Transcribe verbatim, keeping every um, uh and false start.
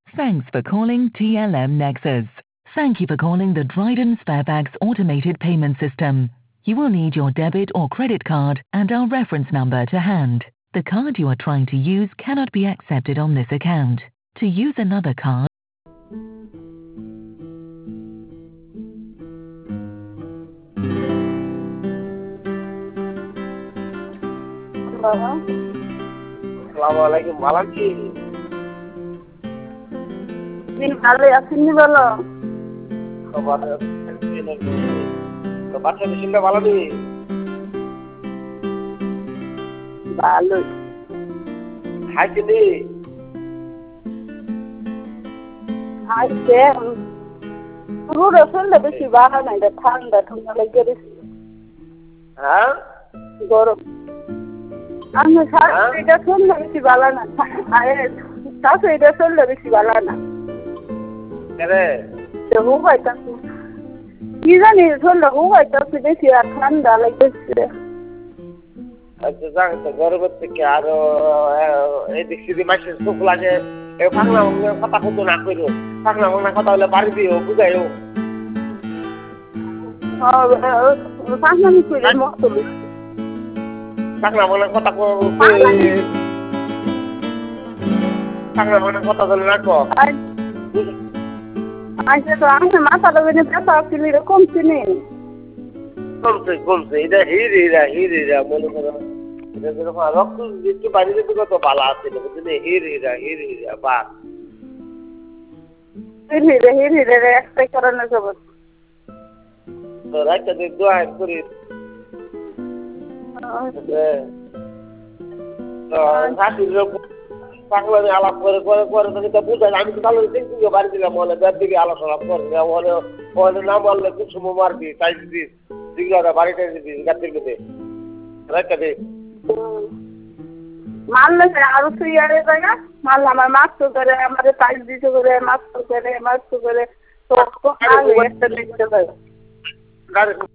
Thanks for calling T L M Nexus. Thank you for calling the Dryden Sparebags automated payment system. You will need your debit or credit card and our reference number to hand. The card you are trying to use cannot be accepted on this account. To use another card, আসসালামু আলাইকুম, ভালো আছি? দিন ভালো আসেননি বলো। বাচ্চা মেশিনটা ভালো নেই? ভালোই। খাইছে নি? খাইছে পুরো শরীরটা বেশি ভালো নাই, ঠান্ডা ঠান্ডা লেগে গেছে। হ্যাঁ গরম আমি শাশুড়িটা শরীরটা বেশি ভালো না, শাশুড়িটা শরীরটা বেশি ভালো না। হু পাইতাছি কি জানি, শরীরটা হু পাইতাছি বেশি আর ঠান্ডা লাগতেছে। আচ্ছা যাক, গরমের থেকে আরো এদিক সেদিক মাসের চোখ লাগে। পাগলা মাগলা কথা কতো না করো, পাগলা মাগলা কথা হলে বাড়ি দিও, বুঝাইও। পাগলামি করে মতো পাগলা মাগলা কথা পাগলা মাগলা কথা বলে রাখো। আচ্ছা তো আমি মাথাটা বেঁধে ব্যথা ছিল, কমছে নেই? কমছে কমছে, এটা হির হিরা হির হিরা মনে করো, এটা যেরকম রক্ত একটু বাড়ি যেতে কত ভালো আছে, বুঝলি? হির হিরা হির হিরা বা হির হিরে হির হিরে একটাই করানো যাবে তো রাইটা দিয়ে দোয়া করি। পাগলা আলাপ করে করে করে বুঝাই, আমি তো ভালো দেখছি বাড়ি দিলাম বলে ব্যাগ দিকে আলোচনা করে ওখানে না বললে খুব সময় মারবি, তাই দিস যেগুলো বাড়িতে দিবি গাছের মধ্যে রাইটা দে। মারলে আরো সুইয়ারে জায়গা মারলে আমার মাছ তো করে, আমাদের পাইপ দিতে করে, মাছ তো করে মাছ তো করে তো একটা দেখতে পাই।